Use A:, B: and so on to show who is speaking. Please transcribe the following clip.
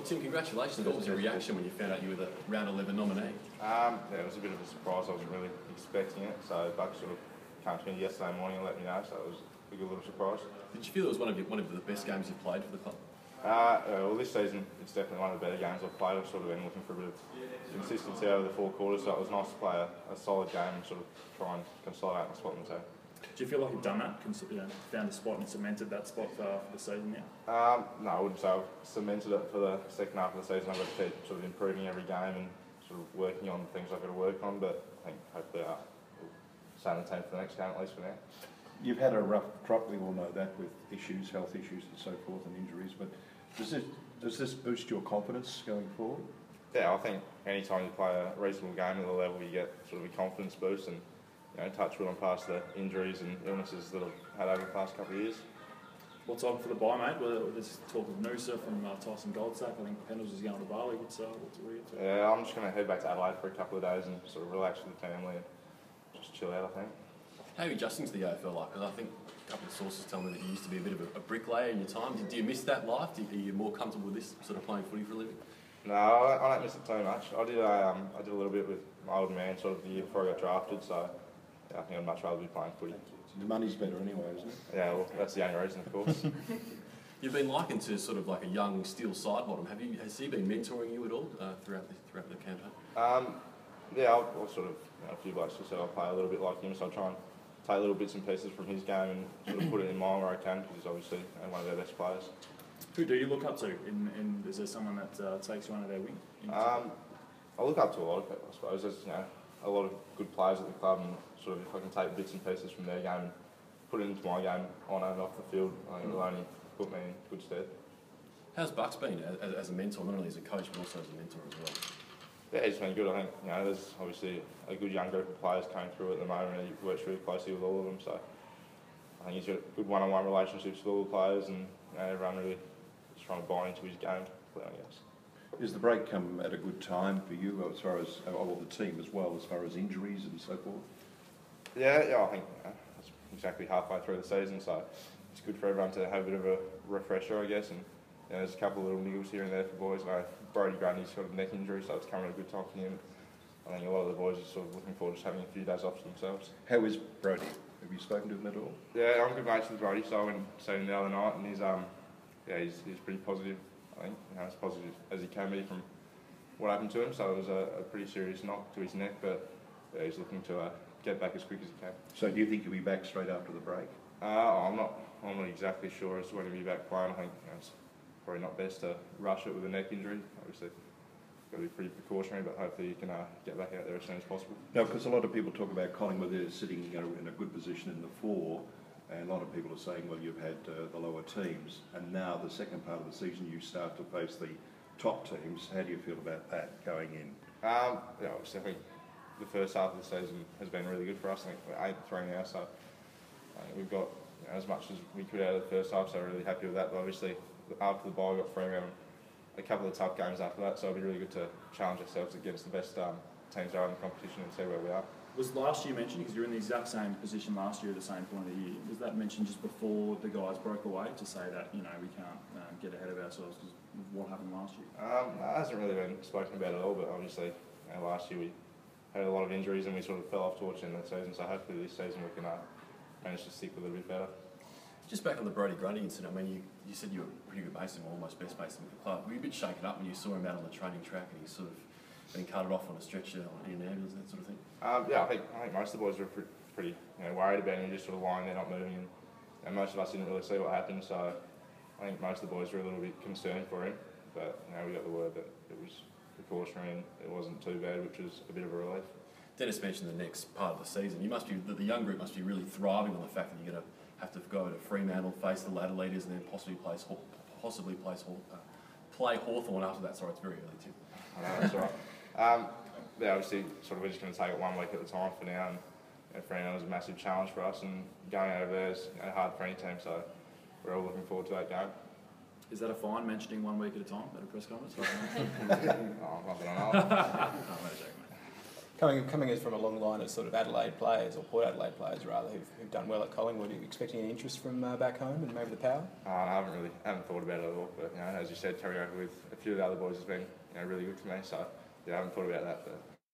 A: Tim, congratulations. What was your reaction when you found out you were the round 11 nominee?
B: Yeah, it was a bit of a surprise. I wasn't really expecting it. So Buck sort of came to me yesterday morning and let me know. So it was a good little surprise.
A: Did you feel it was one of the best games you've played for the club?
B: Well, this season it's definitely one of the better games I've played. I've sort of been looking for a bit of consistency over the 4 quarters, so it was nice to play a solid game and sort of try and consolidate my spot in the team.
C: Do you feel like you've done that? Found a spot and cemented that spot for the season now?
B: No, I wouldn't say I've cemented it for the second half of the season. I've got to keep sort of improving every game and sort of working on things I've got to work on, but I think hopefully we'll stay on the team for the next game at least for now.
D: You've had a rough trot, we all know that, with issues, health issues and so forth and injuries, but does this boost your confidence going forward?
B: Yeah, I think any time you play a reasonable game at the level, you get sort of a confidence boost, and touch wood, I'm past the injuries and illnesses that I've had over the past couple of years.
C: What's on for the bye, mate? There's talk of Noosa from Tyson Goldsack. I think Pendles is going to Bali. What's what are you to?
B: Yeah, I'm just going to head back to Adelaide for a couple of days and sort of relax with the family and just chill out, I think.
A: How are you adjusting to the AFL like? Because I think a couple of sources tell me that you used to be a bit of a bricklayer in your time. Do you miss that life? Are you more comfortable with this sort of playing footy for a living?
B: No, I don't miss it too much. I did a little bit with my old man sort of the year before I got drafted, so yeah, I think I'd much rather be playing footy.
D: The money's better anyway, isn't it?
B: Yeah, well, that's the only reason, of course.
A: You've been likened to sort of like a young Steele Sidebottom. Has he been mentoring you at all throughout the campaign?
B: Yeah, I'll sort of, a few blokes just said I'll play a little bit like him, so I'll try and take little bits and pieces from his game and sort of put it in mine where I can, because he's obviously one of their best players.
C: Who do you look up to? Is there someone that takes you under their wing?
B: I look up to a lot of people, I suppose. There's a lot of good players at the club, and sort of if I can take bits and pieces from their game and put it into my game on and off the field, I think it'll only put me in good stead.
A: How's Bucks been as a mentor, not only as a coach but also as a mentor as well?
B: Yeah, he's been good. I think there's obviously a good young group of players coming through at the moment, and he works really closely with all of them. So I think he's got good one-on-one relationships with all the players, and everyone really is trying to buy into his game, I guess.
D: Is the break come at a good time for you, as far as the team as well, as far as injuries and so forth?
B: Yeah, I think it's exactly halfway through the season, so it's good for everyone to have a bit of a refresher, I guess. And there's a couple of little niggles here and there for boys. Brody Grundy's got a neck injury, so it's coming at a good time for him. I think a lot of the boys are sort of looking forward to just having a few days off to themselves.
D: How is Brody? Have you spoken to him at all?
B: Yeah, I'm good mates with Brody, so I went and seen him the other night, and he's pretty positive. I think as positive as he can be from what happened to him. So it was a pretty serious knock to his neck, but he's looking to get back as quick as he can.
D: So do you think he'll be back straight after the break?
B: I'm not exactly sure as to when he'll be back playing. I think it's probably not best to rush it with a neck injury. Obviously, got to be pretty precautionary, but hopefully you can get back out there as soon as possible.
D: No, because a lot of people talk about Collingwood is sitting in a good position in the 4. And a lot of people are saying, well, you've had the lower teams, and now the second part of the season you start to face the top teams. How do you feel about that going in?
B: Obviously, I think the first half of the season has been really good for us. I think we're 8-3 now, so we've got as much as we could out of the first half, so we're really happy with that. But obviously, after the bye, we got Fremantle, a couple of tough games after that, so it'll be really good to challenge ourselves against the best teams that are in the competition and see where we are.
C: Was last year mentioned, because you were in the exact same position last year at the same point of the year, was that mentioned just before the guys broke away to say that, we can't get ahead of ourselves because of what happened last year?
B: It hasn't really been spoken about at all, but obviously last year we had a lot of injuries and we sort of fell off towards the end of the season, so hopefully this season we can manage to stick with it a bit better.
A: Just back on the Brody Grundy incident, I mean, you said you were pretty good mates with him, almost best mates with the club. Were you a bit shaken up when you saw him out on the training track and he sort of being carted off on a stretcher in an ambulance, that sort of thing?
B: I think most of the boys were pretty worried about him, just sort of lying there not moving, and most of us didn't really see what happened, so I think most of the boys were a little bit concerned for him, but we got the word that it was precautionary and it wasn't too bad, which was a bit of a relief.
A: Dennis mentioned the next part of the season. The young group must be really thriving on the fact that you're going to have to go over to Fremantle, face the ladder leaders, and then possibly play Hawthorn after that. Sorry, it's very early, Tim.
B: That's all right. Obviously, we're just going to take it 1 week at a time for now, and Fremantle was a massive challenge for us, and going over there is hard for any team, so we're all looking forward to that game.
C: Is that a fine, mentioning 1 week at a time at a press conference?
B: Not that I know.
C: No, I'm only joking, mate.
E: coming as from a long line of sort of Adelaide players, or Port Adelaide players rather, who've done well at Collingwood, are you expecting any interest from back home and maybe the Power?
B: I haven't thought about it at all. But as you said, carrying over with a few of the other boys has been really good for me. So I haven't thought about that. But